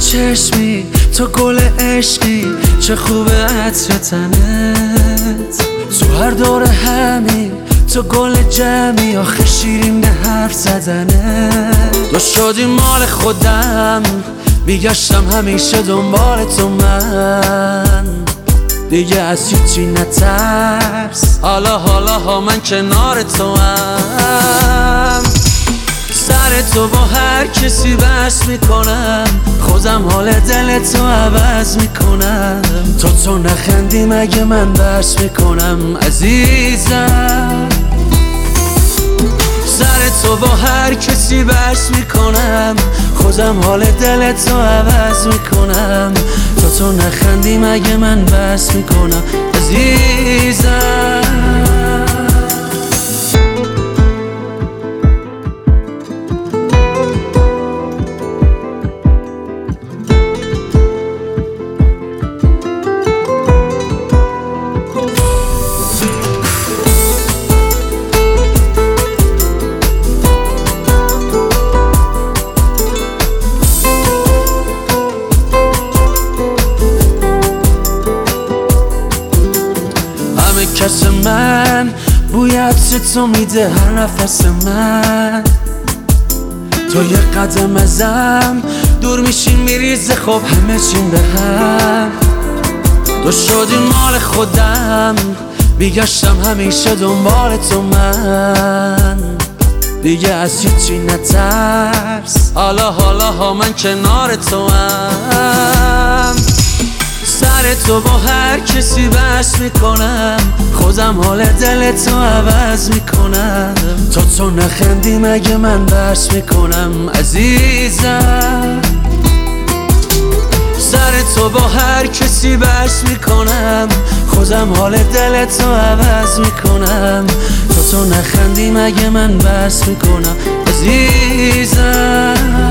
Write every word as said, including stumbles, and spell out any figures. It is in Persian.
چشمی تو گل عشقی، چه خوبه عطر تنت. تو هر دور همین تو گل جمعی، آخه شیرین به حرف زدنت. تو شدی مال خودم، میگشتم همیشه دنبال تو من. دیگه از هیچی نترس، حالا حالا ها من کنار تو هم. سر تو با هر کسی بحث میکنم، خودم حال دل تو عوض میکنم. تا تو نخندی مگه من بحث میکنم عزیزم. سر تو با هر کسی بحث میکنم، خودم حال دل تو عوض میکنم. تا تو نخندی مگه من بحث میکنم عزیزم. کس من بوی عطر تو میده هر نفس من. تو یه قدم ازم دور میشی میریزه خب همه چیم به هم. تو شدی مال خودم، میگشتم همیشه دنبال تو من. دیگه از هیچی نترس، حالا حالا ها من کنار تو هم. سر تو با هر کسی بحث میکنم، خودم حال دل تو عوض میکنم. تا تو نخندی مگه من بحث میکنم عزیزم. سر تو با هر کسی بحث میکنم، خودم حال دل تو عوض میکنم. تا تو نخندی مگه من بحث میکنم عزیزم.